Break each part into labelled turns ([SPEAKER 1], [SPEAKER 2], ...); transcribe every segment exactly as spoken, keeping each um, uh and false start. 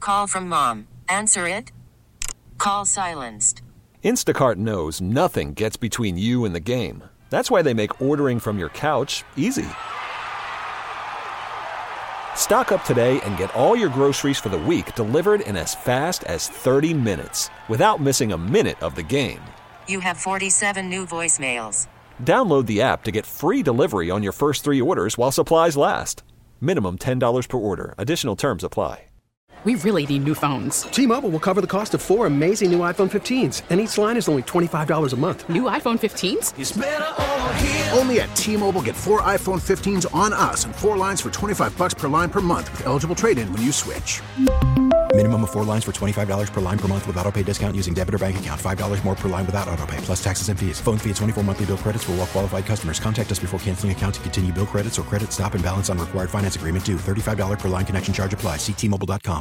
[SPEAKER 1] Call from mom. Answer it. Call silenced.
[SPEAKER 2] Instacart knows nothing gets between you and the game. That's why they make ordering from your couch easy. Stock up today and get all your groceries for the week delivered in as fast as thirty minutes without missing a minute of the game.
[SPEAKER 1] You have forty-seven new voicemails.
[SPEAKER 2] Download the app to get free delivery on your first three orders while supplies last. Minimum ten dollars per order. Additional terms apply.
[SPEAKER 3] We really need new phones.
[SPEAKER 4] T-Mobile will cover the cost of four amazing new iPhone fifteens, and each line is only twenty-five dollars a month.
[SPEAKER 3] New iPhone fifteens?
[SPEAKER 5] It's better over here. Only at T-Mobile, get four iPhone fifteens on us and four lines for twenty-five bucks per line per month with eligible trade-in when you switch.
[SPEAKER 6] Minimum of four lines for twenty-five dollars per line per month with autopay discount using debit or bank account. five dollars more per line without autopay, plus taxes and fees. Phone fee at twenty-four monthly bill credits for well-qualified customers. Contact us before canceling account to continue bill credits or credit stop and balance on required finance agreement due. thirty-five dollars per line connection charge applies. See T Mobile dot com.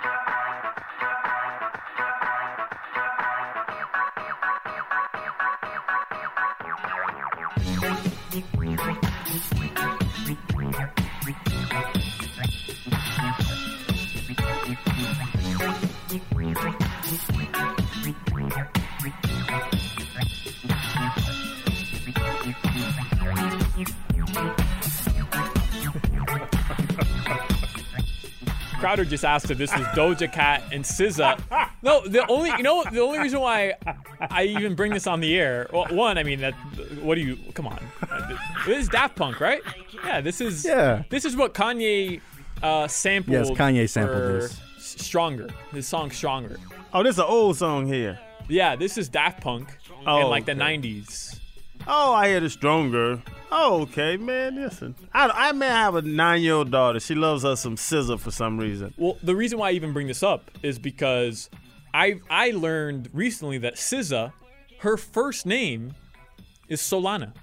[SPEAKER 7] Crowder just asked if this was Doja Cat and S Z A. No, the only you know the only reason why I even bring this on the air. Well, one, I mean that. What do you? Come on, this is Daft Punk, right? Yeah, this is.
[SPEAKER 8] Yeah.
[SPEAKER 7] This is what Kanye uh, sampled.
[SPEAKER 8] Yes, Kanye sampled
[SPEAKER 7] for
[SPEAKER 8] this.
[SPEAKER 7] Stronger. His song Stronger.
[SPEAKER 9] Oh, this is an old song here.
[SPEAKER 7] Yeah, this is Daft Punk
[SPEAKER 9] Oh,
[SPEAKER 7] in like
[SPEAKER 9] okay.
[SPEAKER 7] the nineties.
[SPEAKER 9] Oh, I hear the Stronger. Oh, okay, man. Listen, I, I may have a nine-year-old daughter. She loves her some S Z A for some reason.
[SPEAKER 7] Well, the reason why I even bring this up is because I I learned recently that S Z A, her first name is Solana.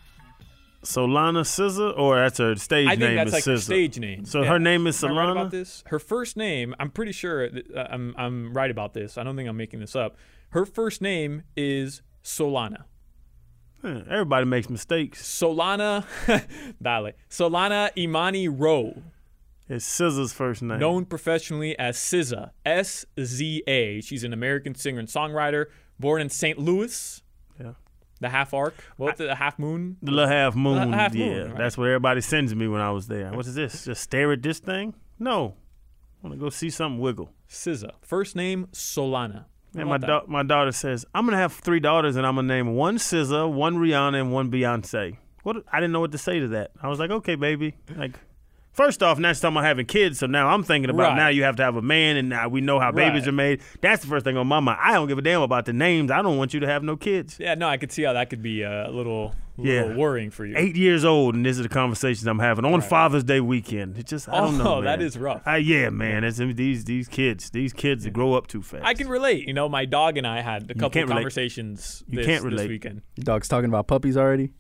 [SPEAKER 9] Solana S Z A, or that's her stage
[SPEAKER 7] I
[SPEAKER 9] name?
[SPEAKER 7] think that's
[SPEAKER 9] is
[SPEAKER 7] like her
[SPEAKER 9] S Z A?
[SPEAKER 7] stage name.
[SPEAKER 9] So
[SPEAKER 7] Yeah.
[SPEAKER 9] her name is
[SPEAKER 7] Am I right
[SPEAKER 9] Solana.
[SPEAKER 7] about this? Her first name, I'm pretty sure that, uh, I'm I'm right about this. I don't think I'm making this up. Her first name is Solana.
[SPEAKER 9] Huh, everybody makes mistakes.
[SPEAKER 7] Solana, dale. Solana Imani Rowe.
[SPEAKER 9] It's S Z A's first name.
[SPEAKER 7] Known professionally as S Z A, S Z A. She's an American singer and songwriter, born in Saint Louis.
[SPEAKER 9] Yeah.
[SPEAKER 7] The half arc. What's the half moon?
[SPEAKER 9] The little half moon.
[SPEAKER 7] The half
[SPEAKER 9] yeah,
[SPEAKER 7] moon, right.
[SPEAKER 9] that's what everybody sends me when I was there. What is this? Just stare at this thing? No. I want to go see something wiggle.
[SPEAKER 7] S Z A. First name Solana. How
[SPEAKER 9] And my
[SPEAKER 7] about that?
[SPEAKER 9] da- my daughter says, I'm going to have three daughters and I'm going to name one S Z A, one Rihanna, and one Beyonce. What? I didn't know what to say to that. I was like, okay, baby. Like, first off, now she's talking about having kids, so now I'm thinking about
[SPEAKER 7] Right.
[SPEAKER 9] now you have to have a man, and now we know how babies
[SPEAKER 7] Right.
[SPEAKER 9] are made. That's the first thing on my mind. I don't give a damn about the names. I don't want you to have no kids.
[SPEAKER 7] Yeah, no, I could see how that could be uh, a little,
[SPEAKER 9] Yeah.
[SPEAKER 7] little worrying for you.
[SPEAKER 9] Eight years old, and these are the conversations I'm having on Father's Day weekend. It just, I don't know,
[SPEAKER 7] Oh,
[SPEAKER 9] man.
[SPEAKER 7] that is rough.
[SPEAKER 9] Uh, yeah, man. It's, these these kids, these kids that grow up too fast.
[SPEAKER 7] I can relate. You know, my dog and I had a couple
[SPEAKER 9] can't
[SPEAKER 7] of
[SPEAKER 9] relate.
[SPEAKER 7] conversations
[SPEAKER 9] You
[SPEAKER 7] this,
[SPEAKER 9] can't
[SPEAKER 7] this
[SPEAKER 9] relate.
[SPEAKER 7] weekend.
[SPEAKER 8] Your dog's talking about puppies already?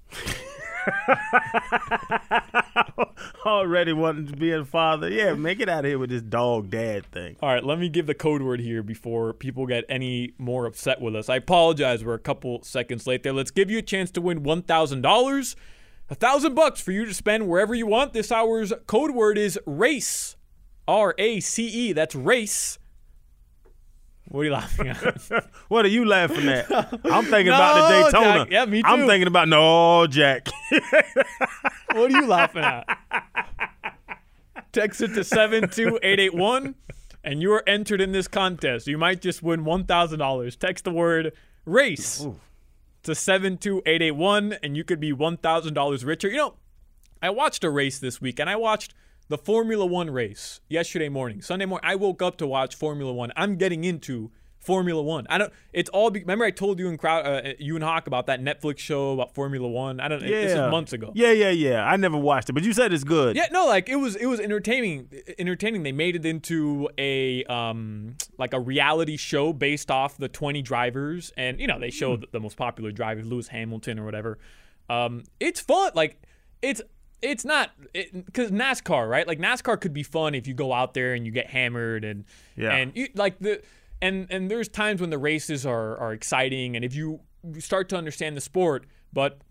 [SPEAKER 9] Already wanting to be a father. Yeah, man, get out of here with this dog dad thing.
[SPEAKER 7] All right, let me give the code word here before people get any more upset with us. I apologize. We're a couple seconds late there. Let's give you a chance to win one thousand dollars. A thousand bucks for you to spend wherever you want. This hour's code word is RACE. R A C E. That's race. What are you laughing at?
[SPEAKER 9] What are you laughing at? I'm thinking
[SPEAKER 7] No,
[SPEAKER 9] about the Daytona.
[SPEAKER 7] Jack. Yeah, me
[SPEAKER 9] I'm
[SPEAKER 7] too.
[SPEAKER 9] thinking about, no, Jack.
[SPEAKER 7] What are you laughing at? Text it to seven two eight eight one, and you are entered in this contest. You might just win one thousand dollars. Text the word RACE
[SPEAKER 9] Ooh.
[SPEAKER 7] to seven two eight eight one, and you could be one thousand dollars richer. You know, I watched a race this week, and I watched the Formula One race yesterday morning. Sunday morning, I woke up to watch Formula One. I'm getting into Formula One. I don't. It's all. Be, remember, I told you and crowd, uh, you and Hawk about that Netflix show about Formula One. I don't.
[SPEAKER 9] Yeah.
[SPEAKER 7] This is months ago.
[SPEAKER 9] Yeah, yeah, yeah. I never watched it, but you said it's good.
[SPEAKER 7] Yeah, no, like it was. It was entertaining. Entertaining. They made it into a um like a reality show based off the twenty drivers, and you know they showed the most popular drivers, Lewis Hamilton or whatever. Um, it's fun. Like it's. It's not because NASCAR, right? Like NASCAR could be fun if you go out there and you get hammered and
[SPEAKER 9] Yeah.
[SPEAKER 7] and you, like the and and there's times when the races are are exciting and if you start to understand the sport. But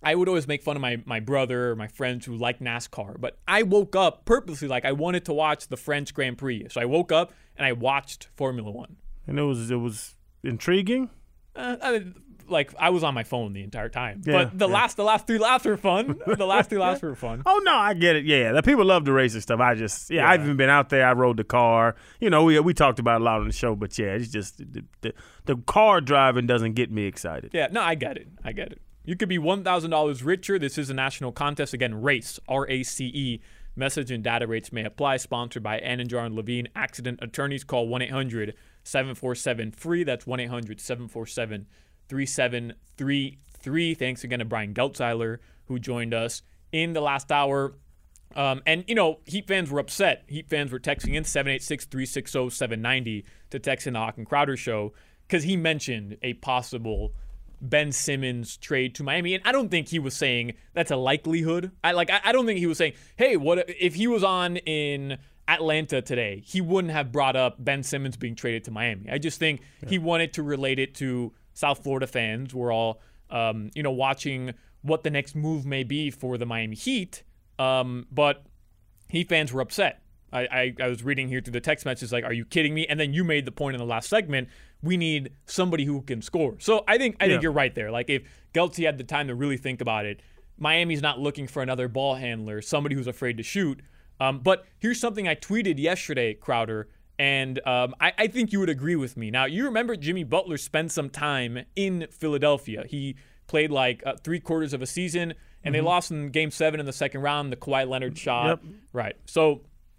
[SPEAKER 7] I would always make fun of my, my brother or my friends who like NASCAR. But I woke up purposely, like I wanted to watch the French Grand Prix. So I woke up and I watched Formula One.
[SPEAKER 9] And it was it was intriguing?
[SPEAKER 7] Uh, I, like I was on my phone the entire time.
[SPEAKER 9] Yeah,
[SPEAKER 7] but the
[SPEAKER 9] yeah.
[SPEAKER 7] last the last three laps were fun. The last three laps were fun.
[SPEAKER 9] Oh, no, I get it. Yeah, the people love the racing stuff. I just, yeah,
[SPEAKER 7] Yeah.
[SPEAKER 9] I've even been out there. I rode the car. You know, we we talked about it a lot on the show, but yeah, it's just the, the, the car driving doesn't get me excited.
[SPEAKER 7] Yeah, no, I get it. I get it. You could be one thousand dollars richer. This is a national contest. Again, RACE, R A C E. Message and data rates may apply. Sponsored by Anandjar and Levine. Accident attorneys. Call one eight hundred seven four seven free. That's one eight hundred seven four seven three seven three three. Thanks again to Brian Geltzeiler, who joined us in the last hour. Um, and, you know, Heat fans were upset. Heat fans were texting in seven eight six, three six zero, seven nine zero to text in the Hawk and Crowder show because he mentioned a possible Ben Simmons trade to Miami. And I don't think he was saying that's a likelihood. I like. I, I don't think he was saying, hey, what if he was on in Atlanta today, he wouldn't have brought up Ben Simmons being traded to Miami. I just think yeah. he wanted to relate it to South Florida fans. We're all, um, you know, watching what the next move may be for the Miami Heat. Um, but Heat fans were upset. I, I, I was reading here through the text messages like, are you kidding me? And then you made the point in the last segment, we need somebody who can score. So I think I think
[SPEAKER 9] yeah.
[SPEAKER 7] you're right there. Like if Geltzy had the time to really think about it, Miami's not looking for another ball handler, somebody who's afraid to shoot. Um, but here's something I tweeted yesterday, Crowder, and um, I, I think you would agree with me. Now, you remember Jimmy Butler spent some time in Philadelphia. He played like uh, three quarters of a season, and mm-hmm. they lost in Game seven in the second round, the Kawhi Leonard shot.
[SPEAKER 9] Yep.
[SPEAKER 7] Right. So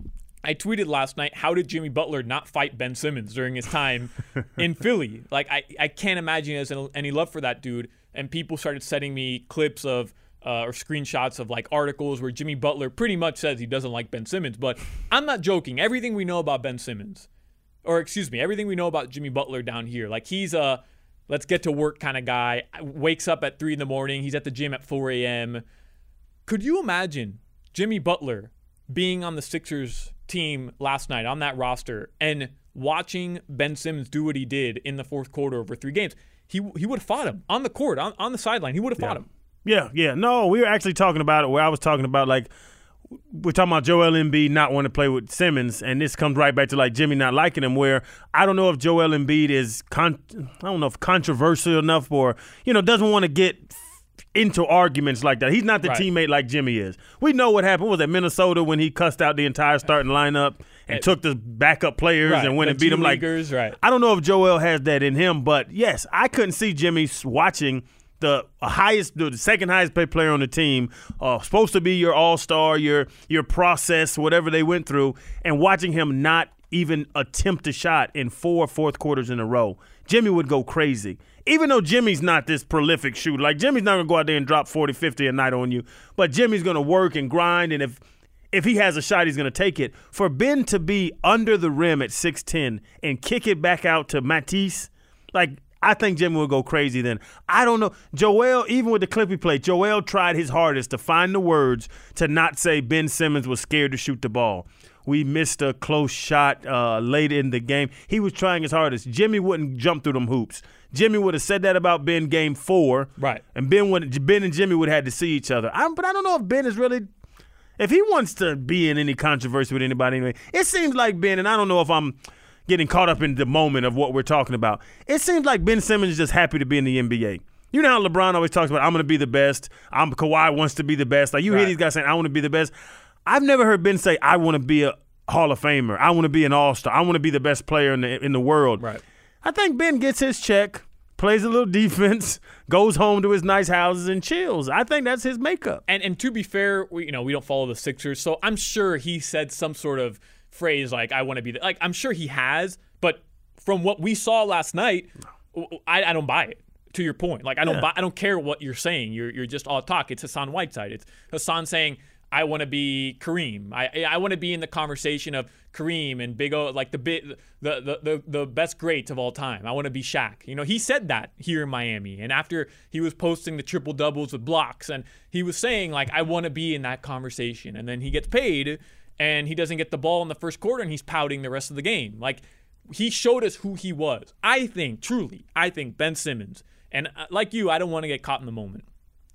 [SPEAKER 7] I tweeted last night, how did Jimmy Butler not fight Ben Simmons during his time in Philly? Like, I, I can't imagine he has any love for that dude. And people started sending me clips of uh, or screenshots of, like, articles where Jimmy Butler pretty much says he doesn't like Ben Simmons. But I'm not joking. Everything we know about Ben Simmons, or excuse me, everything we know about Jimmy Butler down here, like, he's a let's get to work kind of guy, wakes up at three in the morning, he's at the gym at four a.m. Could you imagine Jimmy Butler being on the Sixers team last night on that roster and watching Ben Simmons do what he did in the fourth quarter over three games? He he would have fought him on the court, on, on the sideline. He would have fought
[SPEAKER 9] yeah.
[SPEAKER 7] him.
[SPEAKER 9] Yeah, yeah. No, we were actually talking about it where I was talking about, like, we're talking about Joel Embiid not wanting to play with Simmons, and this comes right back to, like, Jimmy not liking him, where I don't know if Joel Embiid is, con- I don't know if controversial enough or, you know, doesn't want to get into arguments like that. He's not the
[SPEAKER 7] right.
[SPEAKER 9] teammate like Jimmy is. We know what happened. What was at Minnesota when he cussed out the entire starting lineup and it, took the backup players
[SPEAKER 7] right.
[SPEAKER 9] and went
[SPEAKER 7] the
[SPEAKER 9] and beat them like
[SPEAKER 7] leaguers, right.
[SPEAKER 9] I don't know if Joel has that in him, but yes, I couldn't see Jimmy watching the highest, the second highest paid player on the team, uh, supposed to be your all-star, your your process, whatever they went through, and watching him not even attempt a shot in four fourth quarters in a row. Jimmy would go crazy. Even though Jimmy's not this prolific shooter. Like, Jimmy's not going to go out there and drop forty, fifty a night on you, but Jimmy's going to work and grind, and if if he has a shot, he's going to take it. For Ben to be under the rim at six ten and kick it back out to Matisse, like, I think Jimmy will go crazy then. I don't know. Joel, even with the clip he played, Joel tried his hardest to find the words to not say Ben Simmons was scared to shoot the ball. We missed a close shot uh, late in the game. He was trying his hardest. Jimmy wouldn't jump through them hoops. Jimmy would have said that about Ben game four.
[SPEAKER 7] Right.
[SPEAKER 9] And Ben would, Ben and Jimmy would have had to see each other. I, but I don't know if Ben is really – if he wants to be in any controversy with anybody anyway. It seems like Ben, and I don't know if I'm – getting caught up in the moment of what we're talking about. It seems like Ben Simmons is just happy to be in the N B A. You know how LeBron always talks about, I'm going to be the best. I'm Kawhi wants to be the best. Like, you right. hear these guys saying, I want to be the best. I've never heard Ben say, I want to be a Hall of Famer. I want to be an All-Star. I want to be the best player in the in the world.
[SPEAKER 7] Right.
[SPEAKER 9] I think Ben gets his check, plays a little defense, goes home to his nice houses and chills. I think that's his makeup.
[SPEAKER 7] And and to be fair, we, you know, we don't follow the Sixers, so I'm sure he said some sort of phrase like, I want to be the, like, I'm sure he has, but from what we saw last night, I, I don't buy it. To your point, like, I don't
[SPEAKER 9] yeah.
[SPEAKER 7] buy, I don't care what you're saying. You're you're just all talk. It's Hassan Whiteside. It's Hassan saying, I want to be Kareem. I I want to be in the conversation of Kareem and Big O, like the bit the, the the the best greats of all time. I want to be Shaq. You know, he said that here in Miami, and after he was posting the triple doubles with blocks, and he was saying, like, I want to be in that conversation, and then he gets paid. And he doesn't get the ball in the first quarter, and he's pouting the rest of the game. Like, he showed us who he was. I think, truly, I think Ben Simmons, and like you, I don't want to get caught in the moment.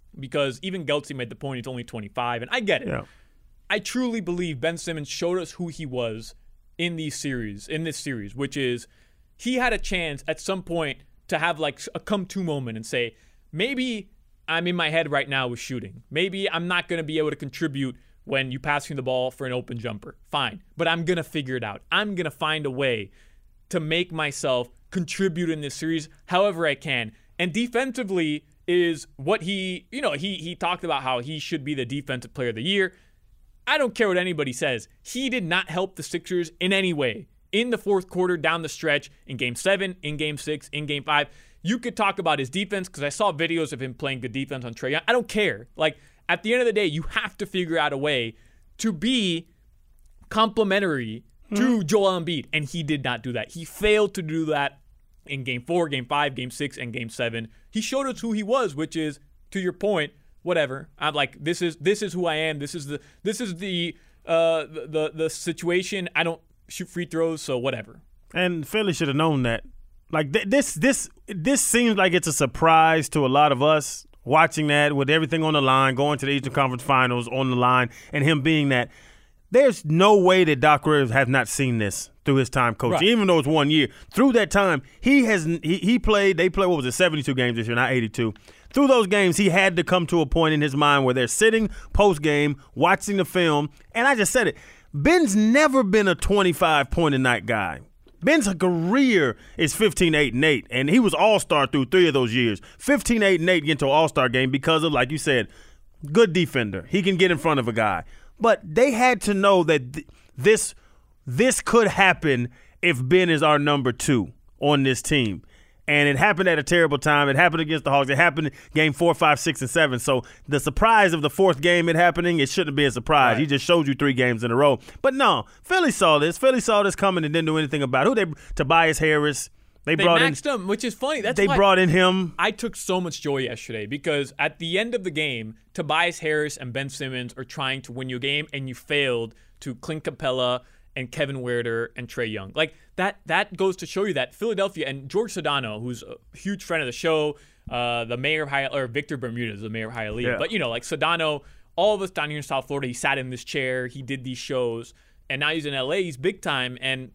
[SPEAKER 7] because even Geltzy made the point he's only twenty-five, and I get it.
[SPEAKER 9] Yeah.
[SPEAKER 7] I truly believe Ben Simmons showed us who he was in these series, in this series, which is he had a chance at some point to have like a come-to moment and say, maybe I'm in my head right now with shooting. Maybe I'm not going to be able to contribute when you pass me the ball for an open jumper. Fine, but I'm going to figure it out. I'm going to find a way to make myself contribute in this series however I can. And defensively is what he, you know, he he talked about how he should be the defensive player of the year. I don't care what anybody says. He did not help the Sixers in any way in the fourth quarter, down the stretch, in game seven, in game six, in game five. You could talk about his defense because I saw videos of him playing good defense on Trae Young. I don't care. Like, at the end of the day, you have to figure out a way to be complementary mm-hmm. to Joel Embiid, and he did not do that. He failed to do that in game four, game five, game six, and game seven. He showed us who he was, which is, to your point, whatever. I'm like, this is this is who I am. This is the this is the uh the the, the situation. I don't shoot free throws, so whatever.
[SPEAKER 9] And Philly should have known that. Like th- this this this seems like it's a surprise to a lot of us watching that with everything on the line, going to the Eastern Conference Finals on the line, and him being that. There's no way that Doc Rivers has not seen this through his time coaching, right. Even though it's one year. Through that time, he has he, he played. They played what was it, seventy-two games this year, not eighty-two. Through those games, he had to come to a point in his mind where they're sitting post game, watching the film, and I just said it. Ben's never been a twenty-five point a night guy. Ben's career is fifteen eight and eight, and he was all-star through three of those years. fifteen eight and eight into an all-star game because of, like you said, good defender. He can get in front of a guy. But they had to know that th- this this could happen if Ben is our number two on this team. And it happened at a terrible time. It happened against the Hawks. It happened in game four, five, six, and seven. So the surprise of the fourth game it happening, it shouldn't be a surprise. Right. He just showed you three games in a row. But no, Philly saw this. Philly saw this coming and didn't do anything about it. Who they? Tobias Harris. They,
[SPEAKER 7] they
[SPEAKER 9] brought
[SPEAKER 7] maxed
[SPEAKER 9] in,
[SPEAKER 7] him, which is funny. That's
[SPEAKER 9] they
[SPEAKER 7] why
[SPEAKER 9] brought in him.
[SPEAKER 7] I took so much joy yesterday because at the end of the game, Tobias Harris and Ben Simmons are trying to win you a game, and you failed to Clint Capella and Kevin Huerter and Trae Young. Like that that goes to show you that Philadelphia and George Sedano, who's a huge friend of the show, uh, the mayor of Hialeah, or Victor Bermudez, is the mayor of Hialeah.
[SPEAKER 9] Yeah.
[SPEAKER 7] But, you know, like Sedano, all of us down here in South Florida, he sat in this chair, he did these shows, and now he's in L A, he's big time, and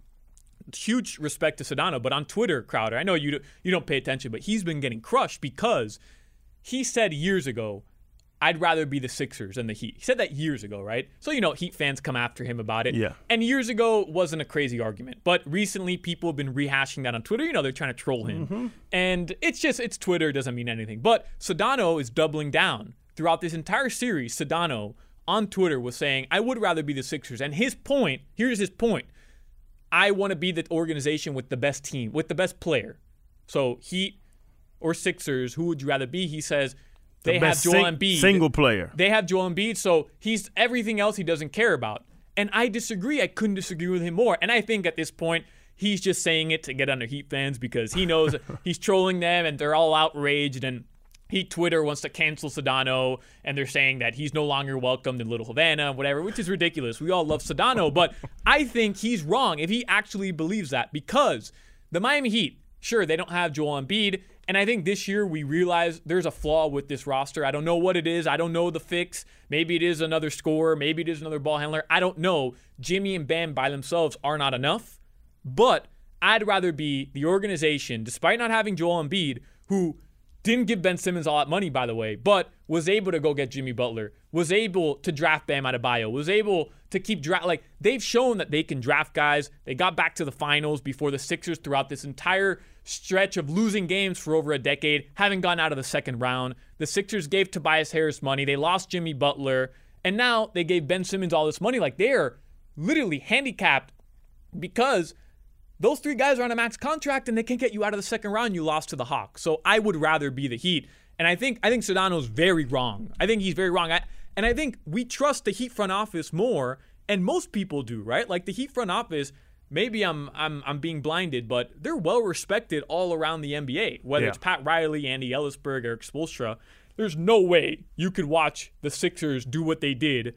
[SPEAKER 7] huge respect to Sedano. But on Twitter, Crowder, I know you you don't pay attention, but he's been getting crushed because he said years ago, I'd rather be the Sixers than the Heat. He said that years ago, right? So, you know, Heat fans come after him about it.
[SPEAKER 9] Yeah.
[SPEAKER 7] And years ago wasn't a crazy argument. But recently, people have been rehashing that on Twitter. You know, they're trying to troll him. Mm-hmm. And it's just, it's Twitter. It doesn't mean anything. But Sedano is doubling down. Throughout this entire series, Sedano on Twitter was saying, I would rather be the Sixers. And his point, here's his point. I want to be the organization with the best team, with the best player. So Heat or Sixers, who would you rather be? He says, They the have Joel sing, Embiid.
[SPEAKER 9] Single player.
[SPEAKER 7] They have Joel Embiid, so he's everything else he doesn't care about. And I disagree. I couldn't disagree with him more. And I think at this point, he's just saying it to get under Heat fans because he knows he's trolling them and they're all outraged. And Heat Twitter wants to cancel Sedano, and they're saying that he's no longer welcomed in Little Havana, whatever, which is ridiculous. We all love Sedano, but I think he's wrong if he actually believes that because the Miami Heat, sure, they don't have Joel Embiid. And I think this year we realize there's a flaw with this roster. I don't know what it is. I don't know the fix. Maybe it is another scorer. Maybe it is another ball handler. I don't know. Jimmy and Bam by themselves are not enough. But I'd rather be the organization, despite not having Joel Embiid, who didn't give Ben Simmons all that money, by the way, but was able to go get Jimmy Butler, was able to draft Bam Adebayo, was able to keep draft. Like, they've shown that they can draft guys. They got back to the finals before the Sixers throughout this entire stretch of losing games for over a decade, having gone out of the second round. The Sixers gave Tobias Harris money. They lost Jimmy Butler. And now they gave Ben Simmons all this money. Like, they're literally handicapped because those three guys are on a max contract and they can't get you out of the second round. You lost to the Hawks. So I would rather be the Heat. And I think I think Sedano's very wrong. I think he's very wrong. I, and I think we trust the Heat front office more, and most people do, right? Like the Heat front office, maybe I'm I'm I'm being blinded, but they're well respected all around the N B A. Whether
[SPEAKER 9] yeah.
[SPEAKER 7] it's Pat Riley, Andy Ellisberg, Eric Spoelstra, there's no way you could watch the Sixers do what they did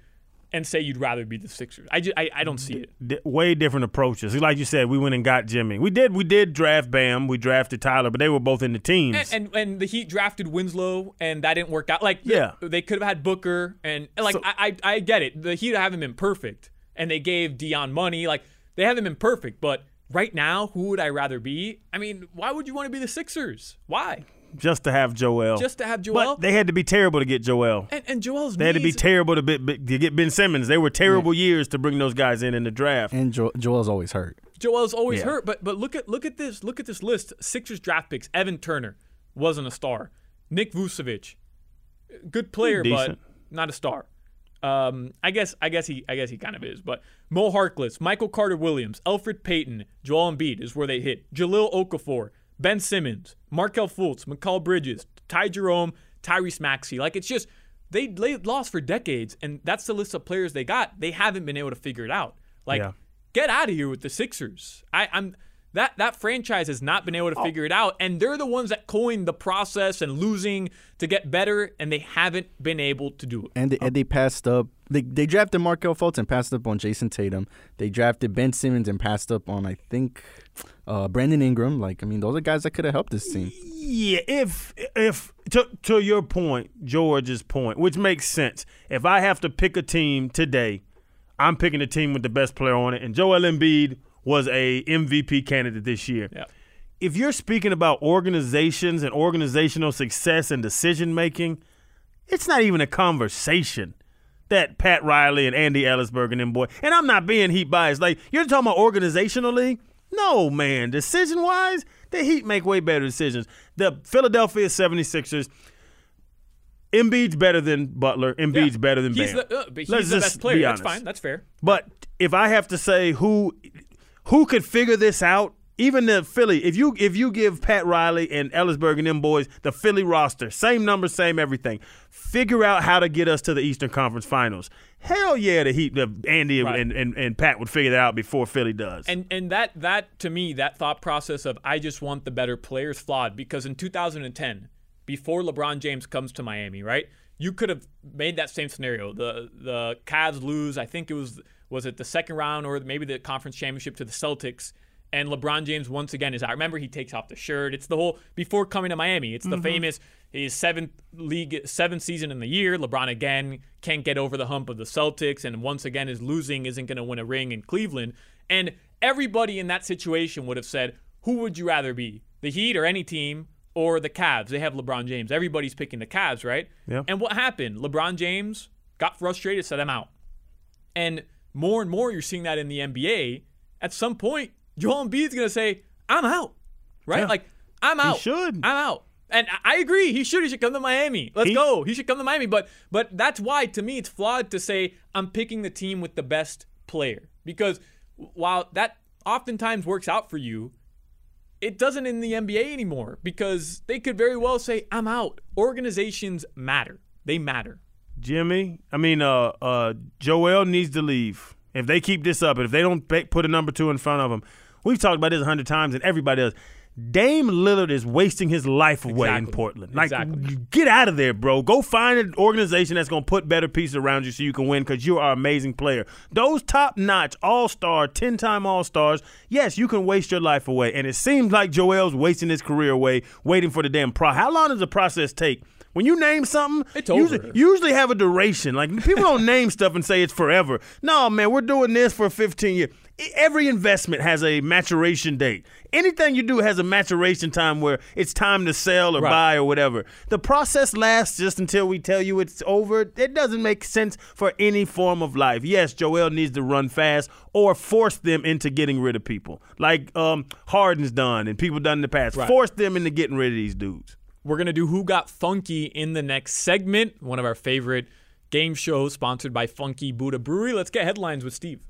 [SPEAKER 7] and say you'd rather be the Sixers. I, just, I, I don't see it.
[SPEAKER 9] D- way different approaches. Like you said, we went and got Jimmy. We did we did draft Bam. We drafted Tyler, but they were both in the teams.
[SPEAKER 7] And and, and the Heat drafted Winslow, and that didn't work out. Like,
[SPEAKER 9] yeah.
[SPEAKER 7] they, they could have had Booker, and like
[SPEAKER 9] So,
[SPEAKER 7] I, I I get it. The Heat haven't been perfect, and they gave Dion money. Like, they haven't been perfect, but right now, who would I rather be? I mean, why would you want to be the Sixers? Why?
[SPEAKER 9] Just to have Joel.
[SPEAKER 7] Just to have Joel?
[SPEAKER 9] But they had to be terrible to get Joel.
[SPEAKER 7] And, and Joel's
[SPEAKER 9] They had to be
[SPEAKER 7] needs-
[SPEAKER 9] terrible to, be, to get Ben Simmons. They were terrible yeah. years to bring those guys in in the draft.
[SPEAKER 8] And jo- Joel's always hurt.
[SPEAKER 7] Joel's always
[SPEAKER 9] Yeah.
[SPEAKER 7] hurt, but but look at look at this look at this list. Sixers draft picks. Evan Turner wasn't a star. Nick Vucevic, good player,
[SPEAKER 9] Decent.
[SPEAKER 7] but not a star. Um, I guess I guess he I guess he kind of is. But Mo Harkless, Michael Carter Williams, Elfrid Payton, Joel Embiid is where they hit. Jahlil Okafor, Ben Simmons, Markelle Fultz, Mikal Bridges, Ty Jerome, Tyrese Maxey. Like, it's just they, they lost for decades, and that's the list of players they got. They haven't been able to figure it out. Like,
[SPEAKER 9] Yeah.
[SPEAKER 7] get out of here with the Sixers. I, I'm that that franchise has not been able to figure it out, and they're the ones that coined the process and losing to get better, and they haven't been able to do it.
[SPEAKER 8] And they, and they passed up. They they drafted Markelle Fultz and passed up on Jason Tatum. They drafted Ben Simmons and passed up on, I think, uh, Brandon Ingram. Like, I mean, those are guys that could have helped this team.
[SPEAKER 9] Yeah, if if to to your point, George's point, which makes sense. If I have to pick a team today, I'm picking a team with the best player on it, and Joel Embiid was a M V P candidate this year.
[SPEAKER 7] Yeah.
[SPEAKER 9] If you're speaking about organizations and organizational success and decision making, it's not even a conversation that Pat Riley and Andy Ellisberg and them boy. And I'm not being Heat biased. Like, you're talking about organizationally? No, man. Decision wise, the Heat make way better decisions. The Philadelphia seventy-sixers, Embiid's better than Butler. Embiid's
[SPEAKER 7] Yeah.
[SPEAKER 9] better than
[SPEAKER 7] he's
[SPEAKER 9] Bam.
[SPEAKER 7] The, uh, but he's
[SPEAKER 9] Let's
[SPEAKER 7] the
[SPEAKER 9] just
[SPEAKER 7] best player.
[SPEAKER 9] be
[SPEAKER 7] That's
[SPEAKER 9] honest.
[SPEAKER 7] fine. That's fair.
[SPEAKER 9] But if I have to say who who could figure this out, even the Philly, if you if you give Pat Riley and Ellisberg and them boys the Philly roster, same numbers, same everything, figure out how to get us to the Eastern Conference Finals. Hell yeah, the Heat, the Andy
[SPEAKER 7] Right.
[SPEAKER 9] and, and, and Pat would figure that out before Philly does.
[SPEAKER 7] And and that that to me, that thought process of I just want the better players flawed, because in two thousand ten, before LeBron James comes to Miami, right? You could have made that same scenario. The the Cavs lose, I think it was was it the second round or maybe the conference championship to the Celtics, and LeBron James once again is out. Remember, he takes off the shirt. It's the whole before coming to Miami. It's the
[SPEAKER 9] Mm-hmm.
[SPEAKER 7] famous his seventh league seventh season in the year. LeBron again can't get over the hump of the Celtics, and once again is losing, isn't going to win a ring in Cleveland. And everybody in that situation would have said, who would you rather be, the Heat or any team, or the Cavs? They have LeBron James. Everybody's picking the Cavs, right?
[SPEAKER 9] Yeah.
[SPEAKER 7] And what happened? LeBron James got frustrated, said, I'm out. And more and more you're seeing that in the N B A. At some point, Joel Embiid's going to say, I'm out, right?
[SPEAKER 9] Yeah.
[SPEAKER 7] Like, I'm out.
[SPEAKER 9] He should.
[SPEAKER 7] I'm out. And I agree. He should. He should come to Miami. Let's
[SPEAKER 9] He-
[SPEAKER 7] go. He should come to Miami. But but that's why, to me, it's flawed to say I'm picking the team with the best player. Because while that oftentimes works out for you, it doesn't in the N B A anymore. Because they could very well say, I'm out. Organizations matter. They matter.
[SPEAKER 9] Jimmy, I mean, uh, uh, Joel needs to leave. If they keep this up, and if they don't pe- put a number two in front of him, we've talked about this a hundred times, and everybody does. Dame Lillard is wasting his life away
[SPEAKER 7] Exactly.
[SPEAKER 9] in Portland. Like,
[SPEAKER 7] Exactly.
[SPEAKER 9] get out of there, bro. Go find an organization that's going to put better pieces around you so you can win, because you are an amazing player. Those top-notch all-star, ten-time all-stars, yes, you can waste your life away. And it seems like Joel's wasting his career away, waiting for the damn pro. How long does the process take? When you name something,
[SPEAKER 7] It's
[SPEAKER 9] usually,
[SPEAKER 7] over.
[SPEAKER 9] usually have a duration. Like, people don't name stuff and say it's forever. No, man, we're doing this for fifteen years. Every investment has a maturation date. Anything you do has a maturation time where it's time to sell or
[SPEAKER 7] Right.
[SPEAKER 9] buy or whatever. The process lasts just until we tell you it's over. It doesn't make sense for any form of life. Yes, Joel needs to run fast or force them into getting rid of people. Like um, Harden's done and people done in the past.
[SPEAKER 7] Right.
[SPEAKER 9] Force them into getting rid of these dudes.
[SPEAKER 7] We're going to do Who Got Funky in the next segment, one of our favorite game shows sponsored by Funky Buddha Brewery. Let's get headlines with Steve.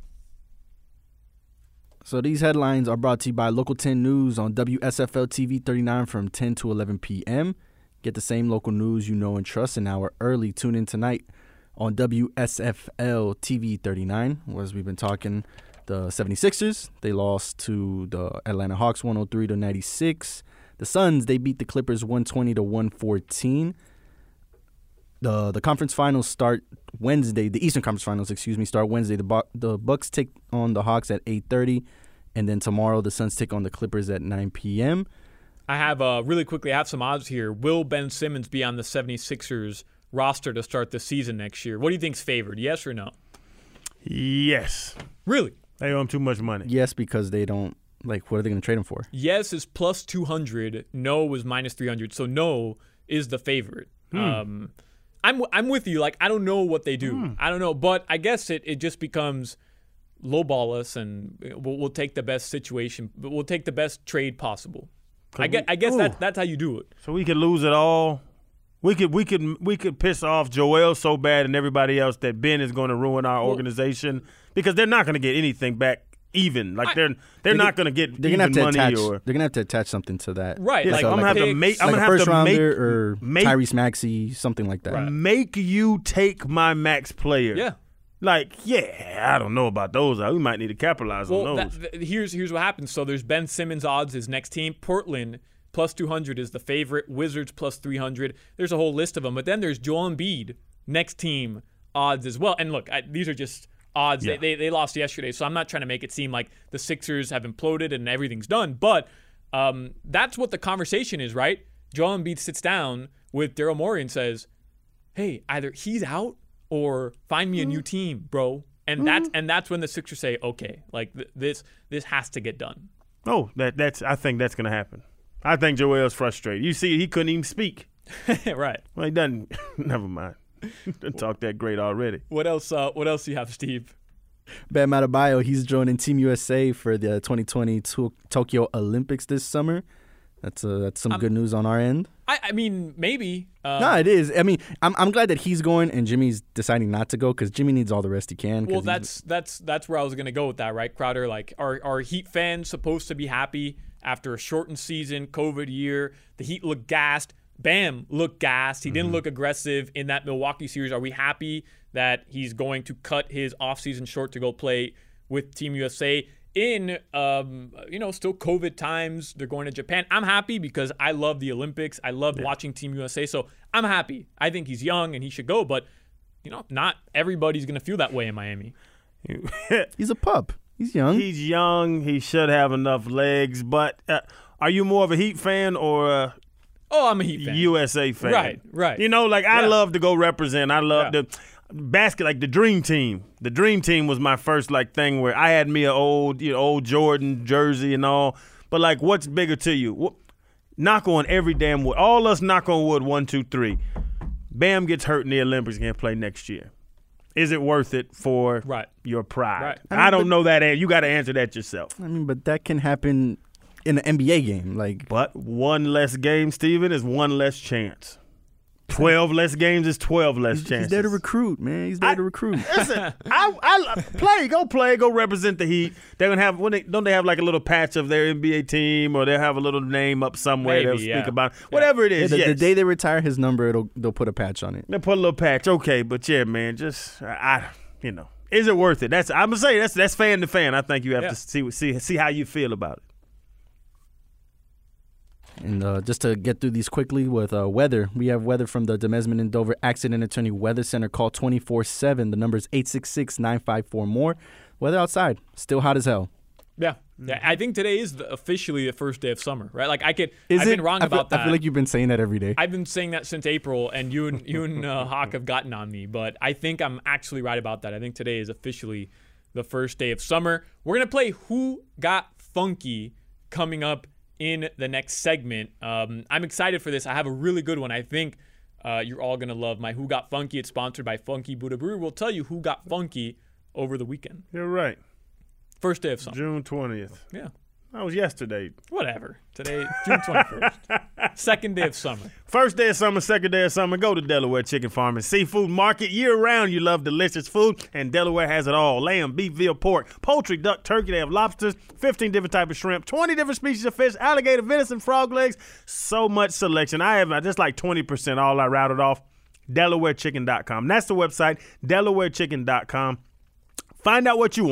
[SPEAKER 8] So these headlines are brought to you by Local ten News on W S F L T V thirty-nine from ten to eleven p.m. Get the same local news you know and trust an hour early. Tune in tonight on W S F L T V thirty-nine. As we've been talking, the seventy-sixers, they lost to the Atlanta Hawks one oh three to ninety-six. The Suns, they beat the Clippers one twenty to one fourteen. the the conference finals start Wednesday. The Eastern Conference Finals, excuse me, start Wednesday. The Bu- the Bucks take on the Hawks at eight thirty, and then tomorrow the Suns take on the Clippers at nine p.m.
[SPEAKER 7] I have uh, really quickly. I have some odds here. Will Ben Simmons be on the 76ers roster to start the season next year? What do you think's favored? Yes or no?
[SPEAKER 9] Yes.
[SPEAKER 7] Really?
[SPEAKER 9] They owe him too much money.
[SPEAKER 8] Yes, because they don't like. What are they going to trade him for?
[SPEAKER 7] Yes is plus two hundred. No was minus three hundred. So no is the favorite. Hmm. Um, I'm I'm with you. Like I don't know what they do. Hmm. I don't know, but I guess it, it just becomes lowball us, and we'll, we'll take the best situation. But we'll take the best trade possible. I guess, I guess that, that's how you do it.
[SPEAKER 9] So we could lose it all. We could we could we could piss off Joel so bad and everybody else that Ben is going to ruin our well, organization because they're not going to get anything back even. Like I, they're they're, they're not going to get
[SPEAKER 8] they're
[SPEAKER 9] even
[SPEAKER 8] gonna have to
[SPEAKER 9] money
[SPEAKER 8] attach,
[SPEAKER 9] or
[SPEAKER 8] they're going to have to attach something to that.
[SPEAKER 7] Right.
[SPEAKER 9] Yeah,
[SPEAKER 7] like,
[SPEAKER 9] so I'm
[SPEAKER 7] like
[SPEAKER 9] going to have to make I'm
[SPEAKER 8] like
[SPEAKER 9] going to
[SPEAKER 8] a
[SPEAKER 9] have
[SPEAKER 8] first
[SPEAKER 9] to
[SPEAKER 8] rounder
[SPEAKER 9] make,
[SPEAKER 8] or
[SPEAKER 9] make,
[SPEAKER 8] Tyrese Maxey, something like that.
[SPEAKER 7] Right.
[SPEAKER 9] Make you take my max player.
[SPEAKER 7] Yeah.
[SPEAKER 9] Like, yeah, I don't know about those. We might need to capitalize
[SPEAKER 7] well,
[SPEAKER 9] on those.
[SPEAKER 7] That, th- here's here's what happens. So there's Ben Simmons odds, his next team. Portland plus two hundred is the favorite. Wizards plus three hundred. There's a whole list of them. But then there's Joel Embiid, next team odds as well. And look, I, these are just odds. Yeah. They, they they lost yesterday, so I'm not trying to make it seem like the Sixers have imploded and everything's done. But um, that's what the conversation is, right? Joel Embiid sits down with Daryl Morey and says, hey, either he's out or find me a new team, bro. And mm-hmm. that's and that's when the Sixers say, okay, like th- this this has to get done.
[SPEAKER 9] Oh, that that's I think that's gonna happen. I think Joel's frustrated. You see, he couldn't even speak.
[SPEAKER 7] Right.
[SPEAKER 9] Well, he doesn't. Never mind. Doesn't talk that great already.
[SPEAKER 7] What else? Uh, what else do you have, Steve?
[SPEAKER 8] Bam Adebayo, he's joining Team U S A for the twenty twenty to- Tokyo Olympics this summer. That's uh, that's some um, good news on our end.
[SPEAKER 7] I, I mean, maybe. Uh,
[SPEAKER 8] no, it is. I mean, I'm I'm glad that he's going and Jimmy's deciding not to go because Jimmy needs all the rest he can.
[SPEAKER 7] Well, that's that's that's where I was going to go with that, right, Crowder? Like, are are Heat fans supposed to be happy after a shortened season, COVID year? The Heat look gassed. Bam looked gassed. He mm-hmm. didn't look aggressive in that Milwaukee series. Are we happy that he's going to cut his offseason short to go play with Team U S A? In, um, you know, still COVID times, they're going to Japan. I'm happy because I love the Olympics. I love yeah. watching Team U S A. So I'm happy. I think he's young and he should go. But, you know, not everybody's going to feel that way in Miami.
[SPEAKER 8] He's a pup. He's young.
[SPEAKER 9] He's young. He should have enough legs. But uh, are you more of a Heat fan or a
[SPEAKER 7] oh, I'm a Heat fan.
[SPEAKER 9] U S A fan?
[SPEAKER 7] Right, right.
[SPEAKER 9] You know, like I
[SPEAKER 7] yeah.
[SPEAKER 9] love to go represent. I love
[SPEAKER 7] yeah.
[SPEAKER 9] to. Basket, like the Dream Team. The Dream Team was my first like thing where I had me an old, you know, old Jordan jersey and all. But like, what's bigger to you? What, knock on every damn wood. All us knock on wood. One, two, three. Bam gets hurt in the Olympics and can't play next year. Is it worth it for
[SPEAKER 7] right.
[SPEAKER 9] your pride?
[SPEAKER 7] Right.
[SPEAKER 8] I, mean,
[SPEAKER 9] I don't
[SPEAKER 8] but,
[SPEAKER 9] know that. You got to answer that yourself.
[SPEAKER 8] I mean, but that can happen in an N B A game. Like,
[SPEAKER 9] but one less game, Steven, is one less chance. Twelve less games is twelve less
[SPEAKER 8] he's,
[SPEAKER 9] chances.
[SPEAKER 8] He's there to recruit, man. He's there
[SPEAKER 9] I,
[SPEAKER 8] to recruit.
[SPEAKER 9] Listen, I, I play, go play, go represent the Heat. They're gonna have when they don't they have like a little patch of their N B A team, or they'll have a little name up somewhere.
[SPEAKER 7] Maybe,
[SPEAKER 9] they'll
[SPEAKER 7] yeah.
[SPEAKER 9] speak about whatever it is.
[SPEAKER 8] Yeah, the,
[SPEAKER 9] yes.
[SPEAKER 8] the day they retire his number, it'll they'll put a patch on it.
[SPEAKER 9] They'll put a little patch, okay. But yeah, man, just I, I you know, is it worth it? That's I'm gonna say that's that's fan to fan. I think you have
[SPEAKER 7] yeah.
[SPEAKER 9] to see see see how you feel about it.
[SPEAKER 8] And uh, just to get through these quickly with uh, weather, we have weather from the Demesman and Dover Accident Attorney Weather Center. Call twenty-four seven. The number is eight six six, nine five four, more. Weather outside, still hot as hell.
[SPEAKER 7] Yeah. yeah. I think today is the, officially the first day of summer, right? Like I could,
[SPEAKER 8] is
[SPEAKER 7] I've
[SPEAKER 8] it?
[SPEAKER 7] been wrong
[SPEAKER 8] I
[SPEAKER 7] about
[SPEAKER 8] feel,
[SPEAKER 7] that.
[SPEAKER 8] I feel like you've been saying that every day.
[SPEAKER 7] I've been saying that since April, and you and you and uh, Hawk have gotten on me, but I think I'm actually right about that. I think today is officially the first day of summer. We're gonna play Who Got Funky coming up in the next segment. Um, I'm excited for this. I have a really good one. I think uh, you're all going to love my Who Got Funky. It's sponsored by Funky Buddha Brewery. We'll tell you who got funky over the weekend.
[SPEAKER 9] You're right.
[SPEAKER 7] First day of summer.
[SPEAKER 9] June twentieth.
[SPEAKER 7] Yeah.
[SPEAKER 9] That was yesterday.
[SPEAKER 7] Whatever. Today, June twenty-first. Second day of summer.
[SPEAKER 9] First day of summer, second day of summer. Go to Delaware Chicken Farm and Seafood Market. Year-round, you love delicious food, and Delaware has it all. Lamb, beef, veal, pork, poultry, duck, turkey. They have lobsters, fifteen different types of shrimp, twenty different species of fish, alligator, venison, frog legs. So much selection. I have just like twenty percent all I routed off. Delaware Chicken dot com. That's the website, Delaware Chicken dot com. Find out what you want.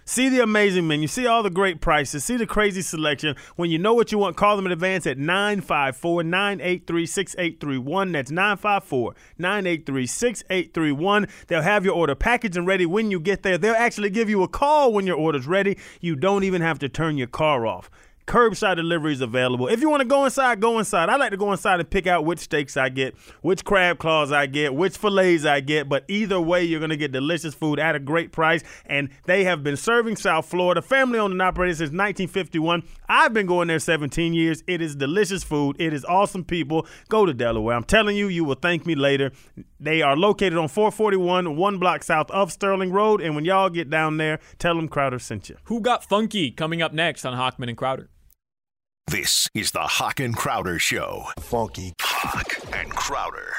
[SPEAKER 9] See the amazing menu. See all the great prices. See the crazy selection. When you know what you want, call them in advance at nine five four, nine eight three, six eight three one. That's nine five four, nine eight three, six eight three one. They'll have your order packaged and ready when you get there. They'll actually give you a call when your order's ready. You don't even have to turn your car off. Curbside delivery is available. If you want to go inside, go inside. I like to go inside and pick out which steaks I get, which crab claws I get, which fillets I get. But either way, you're going to get delicious food at a great price. And they have been serving South Florida, family owned and operated since nineteen fifty-one. I've been going there seventeen years. It is delicious food. It is awesome people. Go to Delaware. I'm telling you, you will thank me later. They are located on four forty-one, one block south of Sterling Road. And when y'all get down there, tell them Crowder sent you.
[SPEAKER 7] Who Got Funky coming up next on Hochman and Crowder.
[SPEAKER 10] This is the Hawk and Crowder Show.
[SPEAKER 11] Funky.
[SPEAKER 10] Hawk and Crowder.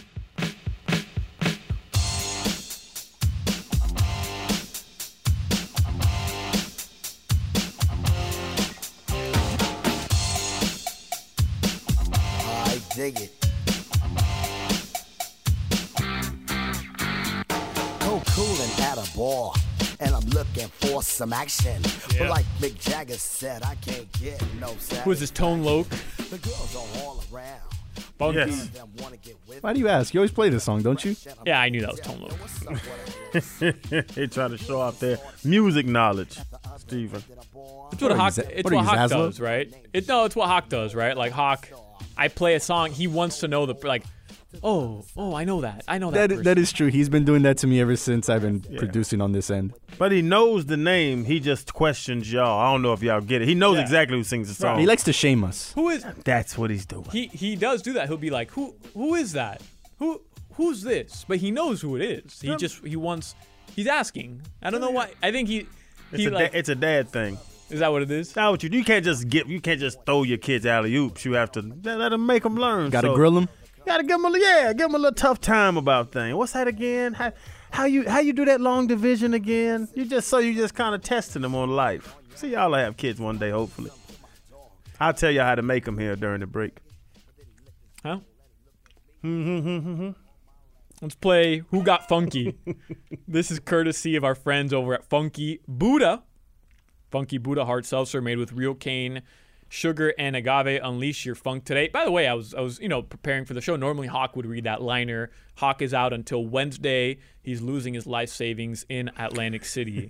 [SPEAKER 11] I dig it. Go coolin' at a bar, and I'm looking for some action.
[SPEAKER 7] Yeah.
[SPEAKER 11] But like Mick Jagger said, I can't get no satisfaction.
[SPEAKER 7] Who is this, Tone Loc?
[SPEAKER 11] The girls are all around.
[SPEAKER 7] Funky.
[SPEAKER 9] Yes.
[SPEAKER 8] Why do you ask? You always play this song, don't you?
[SPEAKER 7] Yeah, I knew that was Tone Loc.
[SPEAKER 9] They try to show off their music knowledge, Steven.
[SPEAKER 7] It's what,
[SPEAKER 8] What are
[SPEAKER 7] Hawk,
[SPEAKER 8] you,
[SPEAKER 7] it's
[SPEAKER 8] what are
[SPEAKER 7] what
[SPEAKER 8] you,
[SPEAKER 7] Hawk
[SPEAKER 8] Zaslow?
[SPEAKER 7] does, right? It no, it's what Hawk does, right? Like Hawk, I play a song, he wants to know the like, oh, oh, I know that, I know that.
[SPEAKER 8] That,
[SPEAKER 7] person.
[SPEAKER 8] that is true. He's been doing that to me ever since I've been producing on this end.
[SPEAKER 9] But he knows the name. He just questions y'all. I don't know if y'all get it. He knows
[SPEAKER 7] Yeah.
[SPEAKER 9] exactly who sings the song.
[SPEAKER 8] He likes to shame us.
[SPEAKER 7] Who is?
[SPEAKER 9] That's what he's doing.
[SPEAKER 7] He he does do that. He'll be like, who who is that? Who who's this? But he knows who it is. He just he wants. He's asking. I don't know why. I think he
[SPEAKER 9] It's,
[SPEAKER 7] he
[SPEAKER 9] a,
[SPEAKER 7] like.
[SPEAKER 9] da- it's a dad thing.
[SPEAKER 7] Is that what it is?
[SPEAKER 9] That's what you do. You can't just get. You can't just throw your kids alley oops. You have to let them make them learn.
[SPEAKER 8] Got to
[SPEAKER 9] So,
[SPEAKER 8] grill him.
[SPEAKER 9] Gotta give them a yeah. Give them a little tough time about things. What's that again? How, how you how you do that long division again? You just so you just kind of testing them on life. See, y'all will have kids one day, hopefully. I'll tell you how to make them here during the break.
[SPEAKER 7] Huh? Let's play Who Got Funky. This is courtesy of our friends over at Funky Buddha. Funky Buddha hard seltzer made with real cane, sugar, and agave. Unleash your funk today. By the way, I was I was you know preparing for the show. Normally Hawk would read that liner. Hawk is out until Wednesday. He's losing his life savings in Atlantic City.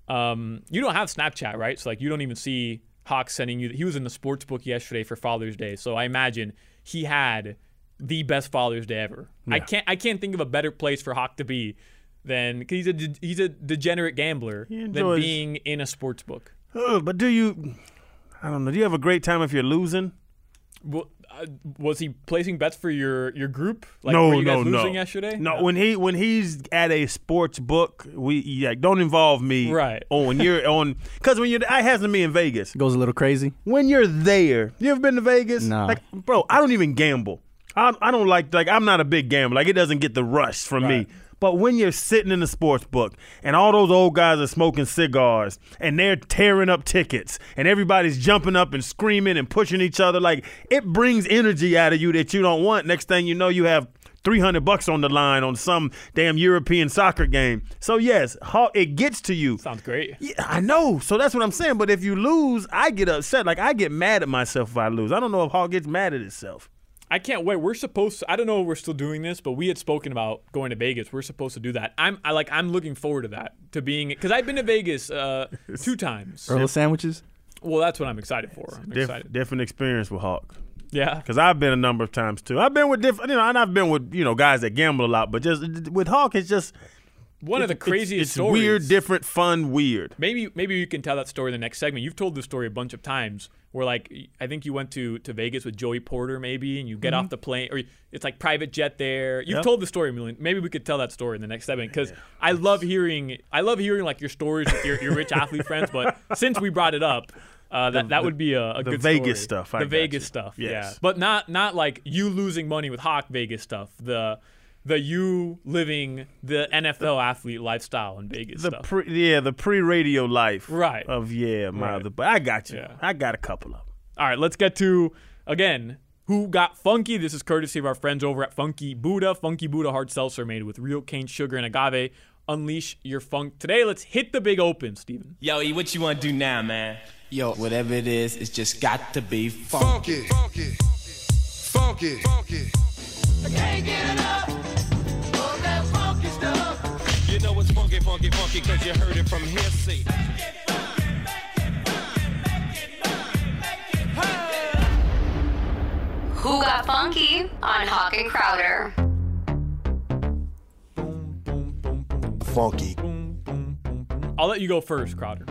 [SPEAKER 7] um, you don't have Snapchat, right? So like you don't even see Hawk sending you. He was in the sports book yesterday for Father's Day, so I imagine he had the best Father's Day ever.
[SPEAKER 9] Yeah.
[SPEAKER 7] I can't I can't think of a better place for Hawk to be than because he's a de- he's a degenerate gambler
[SPEAKER 9] He
[SPEAKER 7] than
[SPEAKER 9] enjoys-
[SPEAKER 7] being in a sports book.
[SPEAKER 9] Uh, but do you? I don't know. Do you have a great time if you're losing?
[SPEAKER 7] Well, uh, was he placing bets for your your group? Like,
[SPEAKER 9] no,
[SPEAKER 7] were you
[SPEAKER 9] no,
[SPEAKER 7] guys
[SPEAKER 9] no.
[SPEAKER 7] losing yesterday?
[SPEAKER 9] No, when he when he's at a sports book, we yeah, don't involve me.
[SPEAKER 7] Right.
[SPEAKER 9] On when you're on, because when you're, I has to be in Vegas.
[SPEAKER 8] Goes a little crazy.
[SPEAKER 9] When you're there, you ever been to Vegas?
[SPEAKER 8] Nah.
[SPEAKER 9] Like, bro, I don't even gamble. I I don't like like I'm not a big gambler. Like it doesn't get the rush from
[SPEAKER 7] Right.
[SPEAKER 9] me. But when you're sitting in the sports book and all those old guys are smoking cigars and they're tearing up tickets and everybody's jumping up and screaming and pushing each other, like it brings energy out of you that you don't want. Next thing you know, you have three hundred bucks on the line on some damn European soccer game. So yes, how it gets to you.
[SPEAKER 7] Sounds great.
[SPEAKER 9] Yeah, I know. So that's what I'm saying. But if you lose, I get upset. Like I get mad at myself if I lose. I don't know if Hawk gets mad at itself.
[SPEAKER 7] I can't wait. We're supposed to, I don't know if we're still doing this, but we had spoken about going to Vegas. We're supposed to do that. I'm I like I'm looking forward to that, to being because I've been to Vegas uh, two times.
[SPEAKER 8] Earl sandwiches.
[SPEAKER 7] Well, that's what I'm excited for. I'm
[SPEAKER 9] Diff-
[SPEAKER 7] excited.
[SPEAKER 9] different experience with Hawk.
[SPEAKER 7] Yeah.
[SPEAKER 9] Because I've been a number of times too. I've been with different, you know, and I've been with you know guys that gamble a lot, but just with Hawk, it's just
[SPEAKER 7] One of the
[SPEAKER 9] it's-
[SPEAKER 7] craziest
[SPEAKER 9] it's, it's
[SPEAKER 7] stories.
[SPEAKER 9] weird, different, fun, weird.
[SPEAKER 7] Maybe maybe you can tell that story in the next segment. You've told this story a bunch of times where like I think you went to, to Vegas with Joey Porter maybe and you get
[SPEAKER 9] Mm-hmm.
[SPEAKER 7] off the plane or it's like private jet there. You've
[SPEAKER 9] Yep.
[SPEAKER 7] told the story a million. Maybe we could tell that story in the next segment because I love hearing I love hearing like your stories with your, your rich athlete friends. But since we brought it up, uh, that
[SPEAKER 9] The-
[SPEAKER 7] that would be a, a
[SPEAKER 9] the
[SPEAKER 7] good
[SPEAKER 9] Vegas
[SPEAKER 7] story.
[SPEAKER 9] stuff, I
[SPEAKER 7] The
[SPEAKER 9] got
[SPEAKER 7] Vegas
[SPEAKER 9] you.
[SPEAKER 7] stuff.
[SPEAKER 9] Yes.
[SPEAKER 7] Yeah. But not not like you losing money with Hawk Vegas stuff. The the you living the N F L athlete lifestyle in Vegas
[SPEAKER 9] The
[SPEAKER 7] stuff.
[SPEAKER 9] pre, yeah, the pre-radio life,
[SPEAKER 7] Right.
[SPEAKER 9] Of yeah, my
[SPEAKER 7] Right.
[SPEAKER 9] other. But I got you.
[SPEAKER 7] Yeah.
[SPEAKER 9] I got a couple of them.
[SPEAKER 7] All right, let's get to, again, Who Got Funky. This is courtesy of our friends over at Funky Buddha. Funky Buddha hard seltzer made with real cane sugar and agave. unleash your funk. Today, let's hit the big open, Steven.
[SPEAKER 12] Yo, E, what you want to do now, man?
[SPEAKER 13] Yo, whatever it is, it's just got to be funky.
[SPEAKER 14] Funky, funky, funky. I can't get enough of that funky stuff.
[SPEAKER 12] You know it's funky, funky, funky, because you heard it from here, see.
[SPEAKER 15] Who Got Funky on Hawk and Crowder.
[SPEAKER 11] Funky.
[SPEAKER 7] I'll let you go first, Crowder.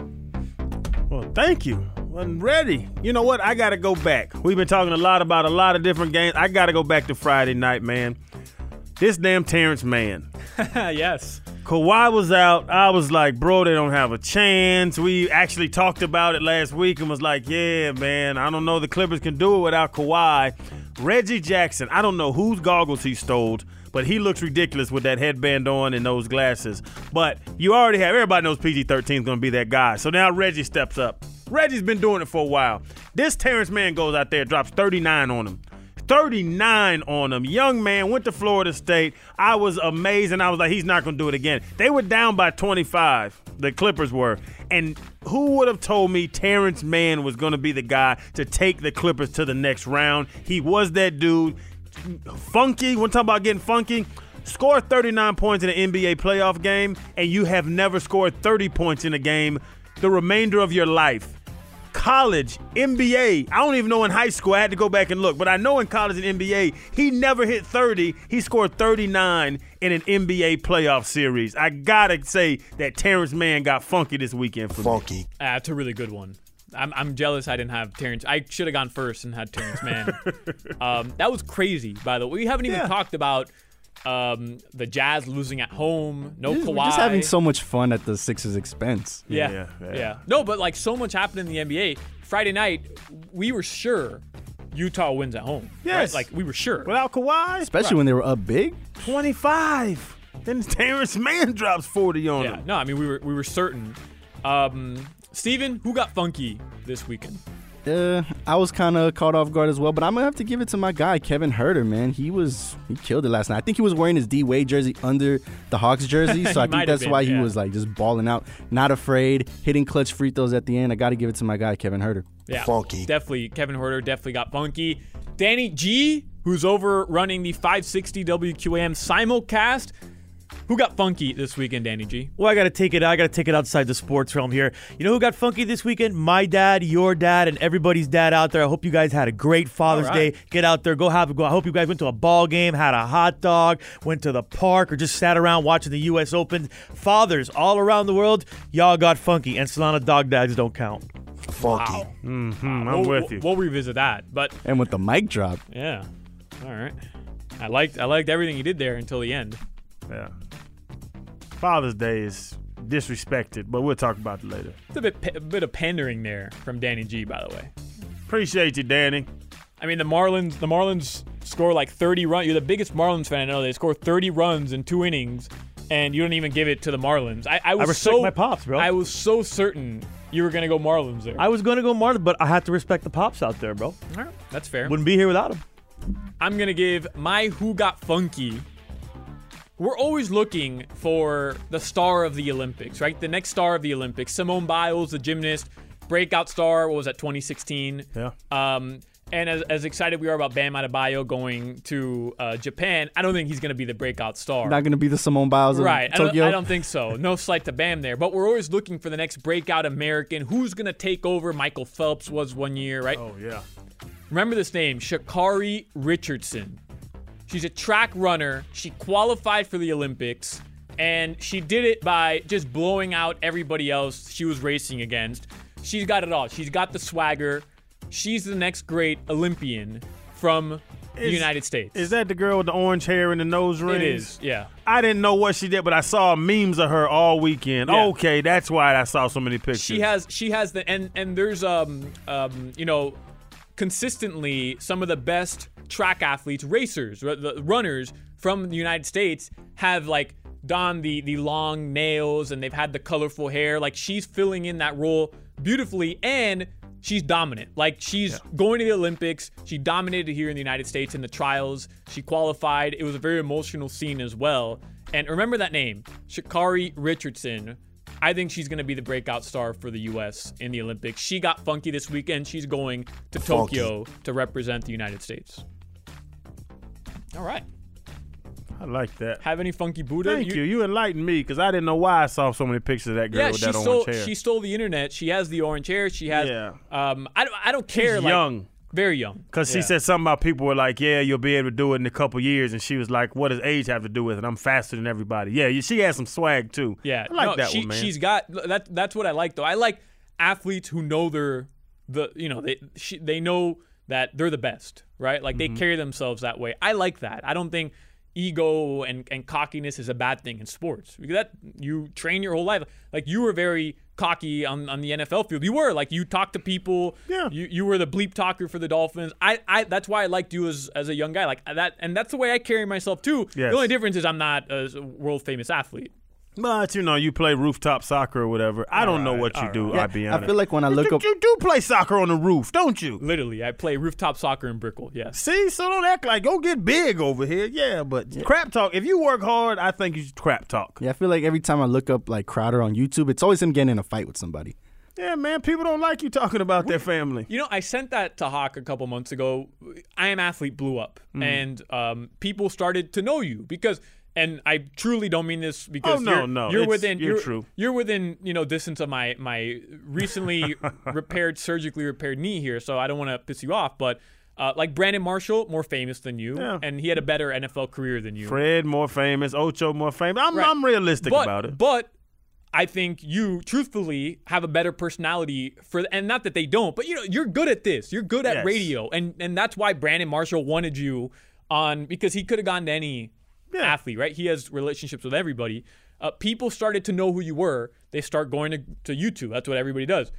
[SPEAKER 9] Well, thank you. Wasn't ready. You know what? I got to go back. We've been talking a lot about a lot of different games. I got to go back to Friday night, man. This damn Terrence Mann.
[SPEAKER 7] Yes.
[SPEAKER 9] Kawhi was out. I was like, bro, they don't have a chance. We actually talked about it last week and was like, yeah, man, I don't know. The Clippers can do it without Kawhi. Reggie Jackson, I don't know whose goggles he stole, but he looks ridiculous with that headband on and those glasses. But you already have, everybody knows P G thirteen is going to be that guy. So now Reggie steps up. Reggie's been doing it for a while. This Terrence Mann goes out there, drops thirty-nine on him. thirty-nine on him. Young man, went to Florida State. I was amazed, and I was like, he's not going to do it again. They were down by twenty-five, the Clippers were. And who would have told me Terrence Mann was going to be the guy to take the Clippers to the next round? He was that dude. Funky, we're talking about getting funky. Score thirty-nine points in an N B A playoff game, and you have never scored thirty points in a game the remainder of your life. College, N B A, I don't even know in high school. I had to go back and look. But I know in college and N B A, he never hit thirty. He scored thirty-nine in an N B A playoff series. I got to say that Terrence Mann got funky this weekend for
[SPEAKER 11] funky.
[SPEAKER 9] me.
[SPEAKER 7] Uh, it's a really good one. I'm, I'm jealous I didn't have Terrence. I should have gone first and had Terrence Mann. um, that was crazy, by the way. We haven't even
[SPEAKER 8] Yeah.
[SPEAKER 7] talked about um, the Jazz losing at home. No
[SPEAKER 8] We're
[SPEAKER 7] Kawhi.
[SPEAKER 8] just having so much fun at the Sixers' expense.
[SPEAKER 7] Yeah,
[SPEAKER 9] Yeah,
[SPEAKER 7] yeah,
[SPEAKER 9] yeah.
[SPEAKER 7] No, but like so much happened in the N B A. Friday night, we were sure Utah wins at home.
[SPEAKER 9] Yes.
[SPEAKER 7] Right? Like we were sure.
[SPEAKER 9] Without Kawhi?
[SPEAKER 8] Especially when they were up big.
[SPEAKER 9] twenty-five. Then Terrence Mann drops forty on
[SPEAKER 7] Yeah.
[SPEAKER 9] him.
[SPEAKER 7] No, I mean we were we were certain. Um, Steven, who got funky this weekend?
[SPEAKER 8] Uh, I was kind of caught off guard as well, but I'm gonna have to give it to my guy Kevin Huerter, man. He was he killed it last night. I think he was wearing his D Wade jersey under the Hawks jersey, so I
[SPEAKER 7] might
[SPEAKER 8] think
[SPEAKER 7] have
[SPEAKER 8] that's
[SPEAKER 7] been,
[SPEAKER 8] why he
[SPEAKER 7] yeah.
[SPEAKER 8] was like just balling out, not afraid, hitting clutch free throws at the end. I got to give it to my guy Kevin Huerter.
[SPEAKER 7] Yeah,
[SPEAKER 11] Funky.
[SPEAKER 7] Definitely, Kevin Huerter definitely got funky. Danny G, who's over running the five sixty W Q A M simulcast. Who got funky this weekend, Danny G?
[SPEAKER 16] Well, I got to take it. I got to take it outside the sports realm here. You know who got funky this weekend? My dad, your dad, and everybody's dad out there. I hope you guys had a great Father's
[SPEAKER 7] All right.
[SPEAKER 16] Day. Get out there, go have a go. I hope you guys went to a ball game, had a hot dog, went to the park, or just sat around watching the U S Open. Fathers all around the world, y'all got funky, and Solana dog dads don't count.
[SPEAKER 11] Funky.
[SPEAKER 7] Wow.
[SPEAKER 9] Mm-hmm, I'm
[SPEAKER 7] we'll,
[SPEAKER 9] with you.
[SPEAKER 7] We'll revisit that, but
[SPEAKER 8] And with the mic drop,
[SPEAKER 7] yeah, all right. I liked I liked everything he did there until the end.
[SPEAKER 9] Yeah. Father's Day is disrespected, but we'll talk about it later.
[SPEAKER 7] It's a bit a bit of pandering there from Danny G, by the way.
[SPEAKER 9] Appreciate you, Danny.
[SPEAKER 7] I mean, the Marlins the Marlins score like thirty runs. You're the biggest Marlins fan I know. They score thirty runs in two innings, and you don't even give it to the Marlins. I, I was
[SPEAKER 16] I respect
[SPEAKER 7] so
[SPEAKER 16] my pops, bro.
[SPEAKER 7] I was so certain you were gonna go Marlins there.
[SPEAKER 16] I was going to go Marlins, but I had to respect the pops out there, bro.
[SPEAKER 7] All right, that's fair.
[SPEAKER 16] Wouldn't be here without them.
[SPEAKER 7] I'm gonna give my Who Got Funky. We're always looking for the star of the Olympics, right? The next star of the Olympics. Simone Biles, the gymnast, breakout star. What was that? twenty sixteen.
[SPEAKER 9] Yeah.
[SPEAKER 7] Um, and as, as excited we are about Bam Adebayo going to uh, Japan, I don't think he's going to be the breakout star.
[SPEAKER 8] not going to be the Simone Biles of
[SPEAKER 7] Right. I don't,
[SPEAKER 8] Tokyo.
[SPEAKER 7] I don't think so. No slight to Bam there. But we're always looking for the next breakout American. Who's going to take over? Michael Phelps was one year, right?
[SPEAKER 9] Oh, yeah.
[SPEAKER 7] Remember this name, Sha'Carri Richardson. She's a track runner. She qualified for the Olympics, and she did it by just blowing out everybody else she was racing against. She's got it all. She's got the swagger. She's the next great Olympian from the
[SPEAKER 9] Is-
[SPEAKER 7] United States.
[SPEAKER 9] Is that the girl with the orange hair and the nose rings?
[SPEAKER 7] It is, yeah.
[SPEAKER 9] I didn't know what she did, but I saw memes of her all weekend.
[SPEAKER 7] Yeah.
[SPEAKER 9] Okay, that's why I saw so many pictures.
[SPEAKER 7] She has she has the and and there's um um you know consistently some of the best track athletes, racers, r- the runners from the United States have like donned the the long nails and they've had the colorful hair. Like she's filling in that role beautifully, and she's dominant. Like she's yeah. going to the Olympics. She dominated here in the United States in the trials. She qualified. It was a very emotional scene as well. And remember that name, Sha'Carri Richardson. I think she's going to be the breakout star for the U S in the Olympics. She got funky this weekend. She's going to funky. Tokyo to represent the United States. All right.
[SPEAKER 9] I like that.
[SPEAKER 7] Have any funky Buddha?
[SPEAKER 9] Thank you. You, you enlightened me because I didn't know why I saw so many pictures of that girl
[SPEAKER 7] yeah,
[SPEAKER 9] with
[SPEAKER 7] she
[SPEAKER 9] that
[SPEAKER 7] stole,
[SPEAKER 9] orange hair.
[SPEAKER 7] She stole the internet. She has the orange hair. She has.
[SPEAKER 9] Yeah.
[SPEAKER 7] Um. I don't. I don't care.
[SPEAKER 9] She's
[SPEAKER 7] like,
[SPEAKER 9] young.
[SPEAKER 7] Very young.
[SPEAKER 9] Because
[SPEAKER 7] yeah.
[SPEAKER 9] she said something about people were like, yeah, you'll be able to do it in a couple years. And she was like, what does age have to do with it? I'm faster than everybody. Yeah, she has some swag, too.
[SPEAKER 7] Yeah.
[SPEAKER 9] I like
[SPEAKER 7] no,
[SPEAKER 9] that
[SPEAKER 7] she,
[SPEAKER 9] one, man.
[SPEAKER 7] She's got – that. That's what I like, though. I like athletes who know they're the – you know, they she, they know that they're the best, right? Like,
[SPEAKER 9] Mm-hmm.
[SPEAKER 7] they carry themselves that way. I like that. I don't think ego and, and cockiness is a bad thing in sports. Because that you train your whole life. Like, you were very – cocky on, on the N F L field. You were like you talked to people.
[SPEAKER 9] Yeah.
[SPEAKER 7] You you were the bleep talker for the Dolphins. I, I that's why I liked you as as a young guy. Like that, and that's the way I carry myself too.
[SPEAKER 9] Yes.
[SPEAKER 7] The only difference is I'm not a world famous athlete.
[SPEAKER 9] But, you know, you play rooftop soccer or whatever. I don't
[SPEAKER 7] All
[SPEAKER 9] know what
[SPEAKER 7] right,
[SPEAKER 9] you
[SPEAKER 7] all
[SPEAKER 9] do,
[SPEAKER 7] right.
[SPEAKER 9] I'll be
[SPEAKER 8] Yeah,
[SPEAKER 9] honest.
[SPEAKER 8] I feel like when I
[SPEAKER 9] you,
[SPEAKER 8] look
[SPEAKER 9] you,
[SPEAKER 8] up,
[SPEAKER 9] you do play soccer on the roof, don't you?
[SPEAKER 7] Literally, I play rooftop soccer in Brickell. Yes.
[SPEAKER 9] See, so don't act like go get big over here. Yeah, but
[SPEAKER 8] Yeah.
[SPEAKER 9] crap talk. If you work hard, I think you should crap talk.
[SPEAKER 8] yeah, I feel like every time I look up like Crowder on YouTube, it's always him getting in a fight with somebody.
[SPEAKER 9] Yeah, man, people don't like you talking about their family.
[SPEAKER 7] You know, I sent that to Hawk a couple months ago. I Am Athlete blew up,
[SPEAKER 9] Mm.
[SPEAKER 7] and um, people started to know you because. And I truly don't mean this because
[SPEAKER 9] Oh, no,
[SPEAKER 7] you're,
[SPEAKER 9] no,
[SPEAKER 7] you're
[SPEAKER 9] it's-
[SPEAKER 7] within
[SPEAKER 9] you're
[SPEAKER 7] you're,
[SPEAKER 9] true.
[SPEAKER 7] you're within you know distance of my my recently repaired surgically repaired knee here, so I don't want to piss you off. But uh, like Brandon Marshall, more famous than you,
[SPEAKER 9] Yeah.
[SPEAKER 7] and he had a better N F L career than you.
[SPEAKER 9] Fred more famous, Ocho more famous. I'm,
[SPEAKER 7] Right.
[SPEAKER 9] I'm realistic
[SPEAKER 7] but,
[SPEAKER 9] about it.
[SPEAKER 7] But I think you, truthfully, have a better personality for, and not that they don't, but you know, you're good at this. You're good at
[SPEAKER 9] Yes.
[SPEAKER 7] radio, and and that's why Brandon Marshall wanted you on because he could have gone to any
[SPEAKER 9] Yeah.
[SPEAKER 7] athlete, right? He has relationships with everybody. Uh, people started to know who you were. They start going to, to YouTube. That's what everybody does.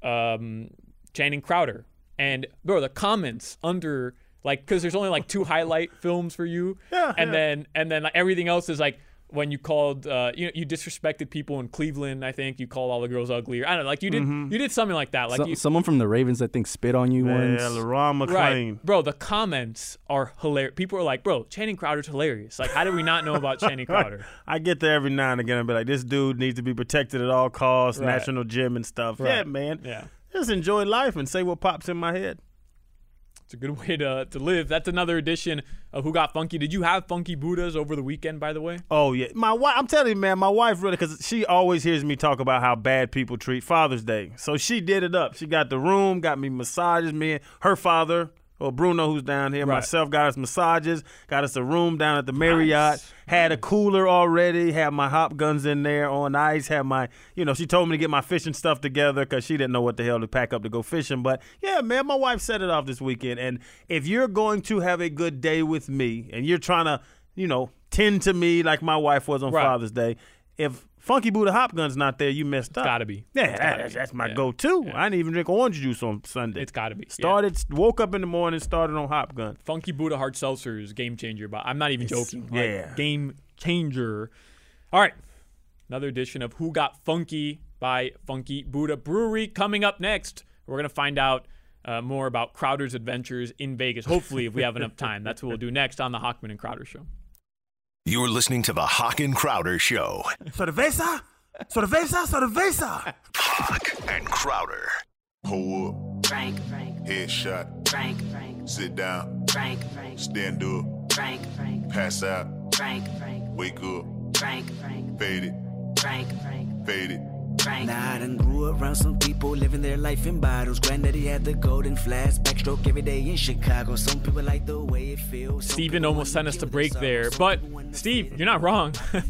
[SPEAKER 7] Um, Channing Crowder, and bro, the comments under like because there's only like two highlight films for you,
[SPEAKER 9] Yeah,
[SPEAKER 7] and
[SPEAKER 9] yeah.
[SPEAKER 7] then and then like, everything else is like. When you called, uh, you know, you disrespected people in Cleveland. I think you called all the girls ugly. Or, I don't know, like you did,
[SPEAKER 9] Mm-hmm.
[SPEAKER 7] you did something like that. Like
[SPEAKER 8] So-
[SPEAKER 7] you,
[SPEAKER 8] someone from the Ravens, I think, spit on you once.
[SPEAKER 9] Yeah, LeRon McClain.
[SPEAKER 7] right, bro. The comments are hilarious. People are like, bro, Channing Crowder's hilarious. Like, how did we not know about Channing Crowder?
[SPEAKER 9] I get there every now and again and be like, this dude needs to be protected at all costs,
[SPEAKER 7] Right.
[SPEAKER 9] national gym and stuff.
[SPEAKER 7] Right.
[SPEAKER 9] Yeah, man.
[SPEAKER 7] Yeah.
[SPEAKER 9] Just enjoy life and say what pops in my head.
[SPEAKER 7] It's a good way to to live. That's another edition of Who Got Funky. Did you have Funky Buddhas over the weekend, by the way?
[SPEAKER 9] Oh, yeah. My wife, I'm telling you, man, my wife really, because she always hears me talk about how bad people treat Father's Day. So she did it up. She got the room, got me massages, me and her father, or Bruno, who's down here,
[SPEAKER 7] Right.
[SPEAKER 9] myself, got us massages, got us a room down at the Marriott,
[SPEAKER 7] Nice.
[SPEAKER 9] had a cooler already, had my hop guns in there on ice, had my, you know, she told me to get my fishing stuff together because she didn't know what the hell to pack up to go fishing. But yeah, man, my wife set it off this weekend. And if you're going to have a good day with me and you're trying to, you know, tend to me like my wife was on
[SPEAKER 7] Right.
[SPEAKER 9] Father's Day, if Funky Buddha Hop Gun's not there, you messed up.
[SPEAKER 7] Gotta be.
[SPEAKER 9] Yeah,
[SPEAKER 7] It's gotta
[SPEAKER 9] that's,
[SPEAKER 7] be.
[SPEAKER 9] that's my
[SPEAKER 7] Yeah.
[SPEAKER 9] go-to.
[SPEAKER 7] Yeah.
[SPEAKER 9] I didn't even drink orange juice on Sunday.
[SPEAKER 7] It's gotta be. Yeah.
[SPEAKER 9] Started, woke up in the morning, started on Hop Gun.
[SPEAKER 7] Funky Buddha Hard Seltzer is game changer, but I'm not even
[SPEAKER 9] It's-
[SPEAKER 7] joking. Like,
[SPEAKER 9] yeah.
[SPEAKER 7] game changer. All right. Another edition of Who Got Funky by Funky Buddha Brewery. Coming up next, we're going to find out uh, more about Crowder's adventures in Vegas. Hopefully, if we have enough time. That's what we'll do next on the Hockman and Crowder Show.
[SPEAKER 10] You're listening to the Hawk and Crowder Show.
[SPEAKER 9] Cerveza? Cerveza? Cerveza?
[SPEAKER 10] Hawk and Crowder.
[SPEAKER 17] Pull up.
[SPEAKER 15] Frank, Frank,
[SPEAKER 17] Headshot.
[SPEAKER 15] Frank, Frank,
[SPEAKER 17] Sit down.
[SPEAKER 15] Frank, Frank,
[SPEAKER 17] Stand up.
[SPEAKER 15] Frank, Frank,
[SPEAKER 17] Pass out.
[SPEAKER 15] Frank, Frank,
[SPEAKER 17] Wake up.
[SPEAKER 15] Frank, Frank,
[SPEAKER 17] Fade it.
[SPEAKER 15] Frank, Frank,
[SPEAKER 17] Fade it.
[SPEAKER 15] Frank.
[SPEAKER 11] Nah, I done grew around some people living their life in bottles. Granddaddy had the golden flask, backstroke every day in Chicago. Some people like the way it feels. Some
[SPEAKER 7] Steven
[SPEAKER 11] people
[SPEAKER 7] almost
[SPEAKER 11] wanna
[SPEAKER 7] sent us to
[SPEAKER 11] kill
[SPEAKER 7] break
[SPEAKER 11] the
[SPEAKER 7] there.
[SPEAKER 11] sorrow.
[SPEAKER 7] But,
[SPEAKER 11] Some people wanna
[SPEAKER 7] Steve,
[SPEAKER 11] feel
[SPEAKER 7] you're not wrong.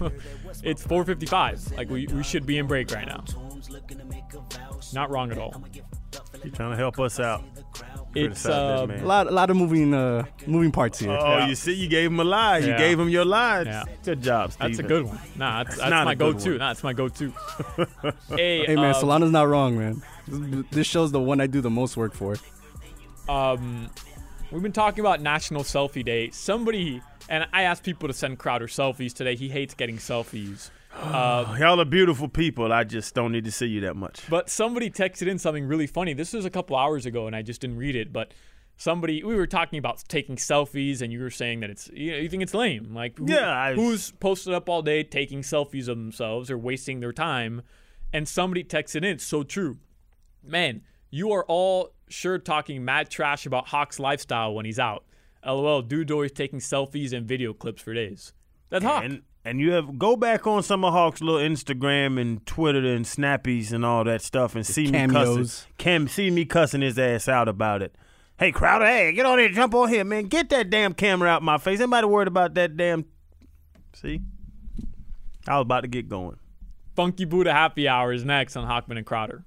[SPEAKER 7] It's four fifty-five. Like, we, we should be in break right now. Not wrong at all.
[SPEAKER 9] You trying to help us out.
[SPEAKER 7] It's
[SPEAKER 9] Criticize that
[SPEAKER 7] uh,
[SPEAKER 9] man.
[SPEAKER 8] A lot, a lot of moving, uh, moving parts here.
[SPEAKER 9] Oh,
[SPEAKER 7] Yeah.
[SPEAKER 9] you see, you gave him a line. You
[SPEAKER 7] Yeah.
[SPEAKER 9] gave him your line.
[SPEAKER 7] Yeah.
[SPEAKER 9] Good job, Steven.
[SPEAKER 7] that's a good one. Nah, that's, that's
[SPEAKER 9] not
[SPEAKER 7] my
[SPEAKER 9] a good
[SPEAKER 7] go-to.
[SPEAKER 9] one.
[SPEAKER 7] Nah, that's my go-to. hey,
[SPEAKER 8] Hey man,
[SPEAKER 7] uh,
[SPEAKER 8] Solana's not wrong, man. This, this show's the one I do the most work for.
[SPEAKER 7] um, we've been talking about National Selfie Day. Somebody, and I asked people to send Crowder selfies today. He hates getting selfies. Uh,
[SPEAKER 9] Y'all are beautiful people. I just don't need to see you that much.
[SPEAKER 7] but somebody texted in something really funny. This was a couple hours ago, and I just didn't read it. But somebody we were talking about taking selfies, and you were saying that it's you, know, you think it's lame. Like, who,
[SPEAKER 9] yeah, I,
[SPEAKER 7] who's posted up all day taking selfies of themselves or wasting their time? And somebody texted in, it's so true. Man, you are all sure talking mad trash about Hawk's lifestyle when he's out. LOL, dude always taking selfies and video clips for days. That's Hawk.
[SPEAKER 9] And, and you have go back on some of Hawk's little Instagram and Twitter and Snappies and all that stuff and see me cussing. Cam, see me cussing his ass out about it. Hey, Crowder, hey, get on here, jump on here, man. Get that damn camera out my face. Anybody worried about that damn? See, I was about to get going.
[SPEAKER 7] Funky Buddha Happy Hour is next on Hochman and Crowder.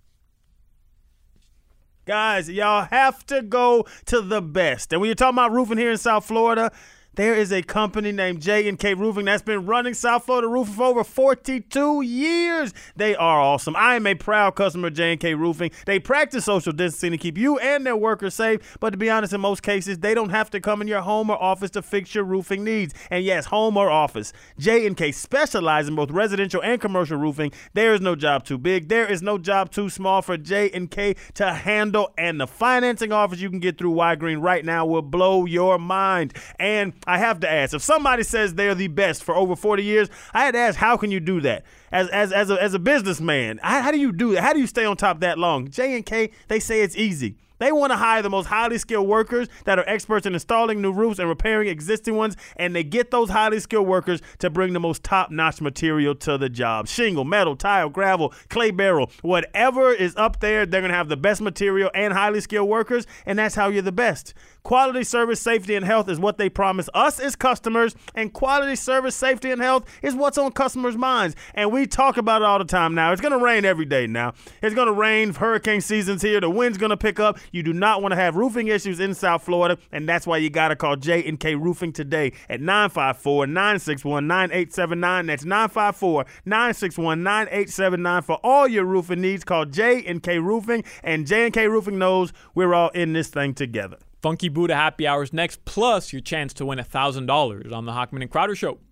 [SPEAKER 9] Guys, y'all have to go to the best. And when you're talking about roofing here in South Florida, there is a company named J and K Roofing that's been running South Florida Roofing for over forty-two years. They are awesome. I am a proud customer of J and K Roofing. They practice social distancing to keep you and their workers safe, but to be honest, in most cases, they don't have to come in your home or office to fix your roofing needs. And yes, home or office. J and K specializes in both residential and commercial roofing. There is no job too big. There is no job too small for J and K to handle, and the financing offers you can get through Y Green right now will blow your mind. And I have to ask, if somebody says they're the best for over forty years, I had to ask, how can you do that? As as as a, as a businessman, how, how do you do that? How do you stay on top that long? J and K, they say it's easy. They want to hire the most highly skilled workers that are experts in installing new roofs and repairing existing ones, and they get those highly skilled workers to bring the most top-notch material to the job. Shingle, metal, tile, gravel, clay barrel, whatever is up there, they're going to have the best material and highly skilled workers, and that's how you're the best. Quality service, safety, and health is what they promise us as customers, and quality service, safety, and health is what's on customers' minds. And we talk about it all the time now. It's going to rain every day now. It's going to rain. Hurricane season's here. The wind's going to pick up. You do not want to have roofing issues in South Florida, and that's why you got to call J and K Roofing today at nine five four, nine six one, nine eight seven nine. That's nine five four, nine six one, nine eight seven nine for all your roofing needs. Call J and K Roofing, and J and K Roofing knows we're all in this thing together.
[SPEAKER 7] Funky Buddha Happy Hours next, plus your chance to win one thousand dollars on the Hochman and Crowder Show.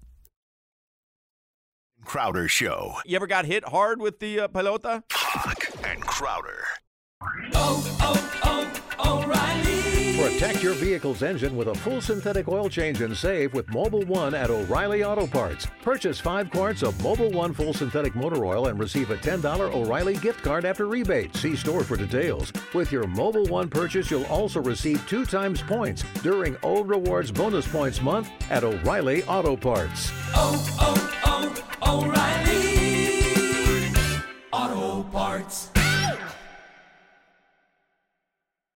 [SPEAKER 10] Crowder Show.
[SPEAKER 18] You ever got hit hard with the uh, pelota?
[SPEAKER 10] Hawk and Crowder.
[SPEAKER 14] Oh, oh, oh, O'Reilly.
[SPEAKER 19] Protect your vehicle's engine with a full synthetic oil change and save with Mobil one at O'Reilly Auto Parts. Purchase five quarts of Mobil one full synthetic motor oil and receive a ten dollars O'Reilly gift card after rebate. See store for details. With your Mobil one purchase, you'll also receive two times points during O Rewards Bonus Points Month at O'Reilly Auto Parts.
[SPEAKER 14] Oh, oh, oh, O'Reilly Auto Parts.